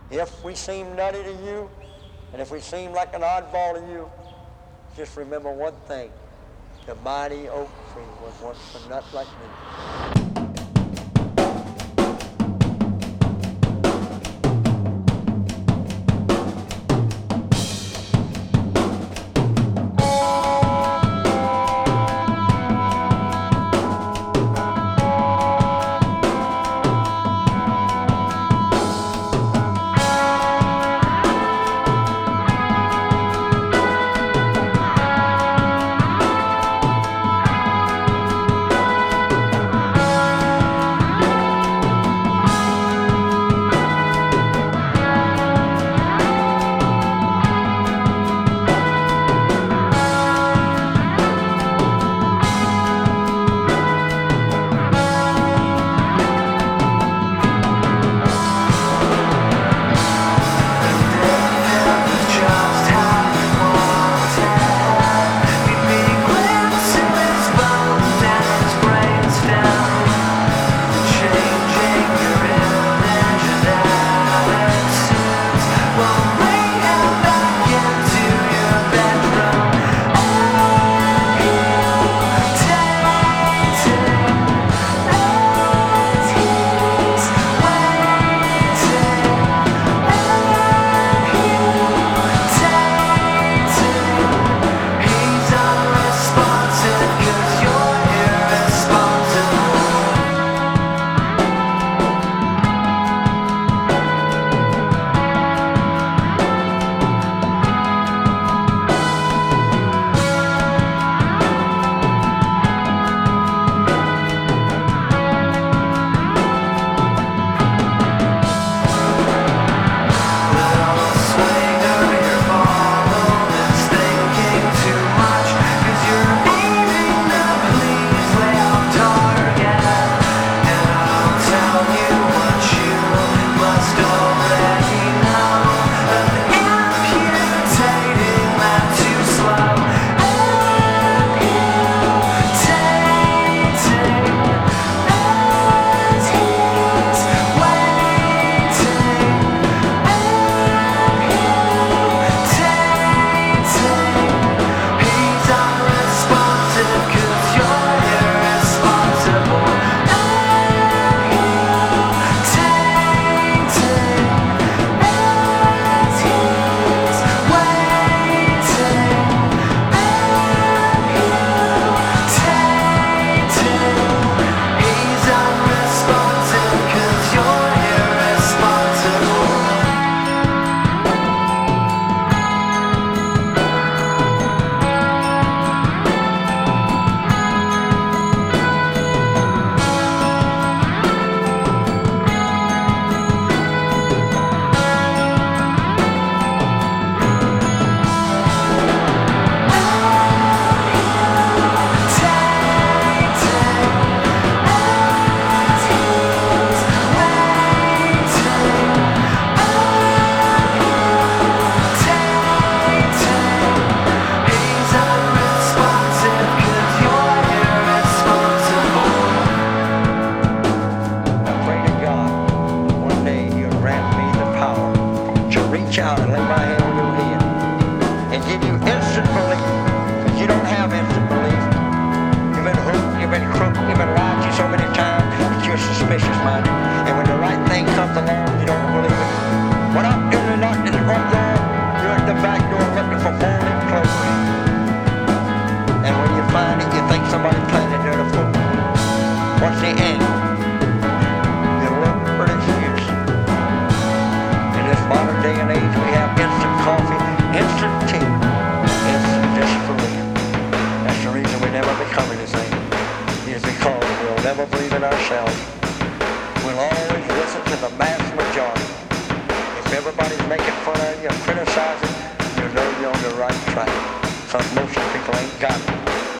If we seem nutty to you, and if we seem like an oddball to you, just remember one thing. The mighty oak tree was once a nut like me. Out and lay my hand on your head and give you instant belief, because you don't have instant belief. You've been hooked, you've been crooked, you've been lied to so many times that you're suspicious minded, and when the right thing comes along, you don't believe it. When I'm in the knock at the front door, you're at the back door looking for four-leaf clover, and when you find it, you think somebody planted there to fool you. What's the end? You look pretty fierce. In this modern day and age, we have instant coffee, instant tea, instant disbelief. That's the reason we never become anything, is because we'll never believe in ourselves. We'll always listen to the mass majority. If everybody's making fun of you and criticizing, you know you're on the right track, because most people ain't got it.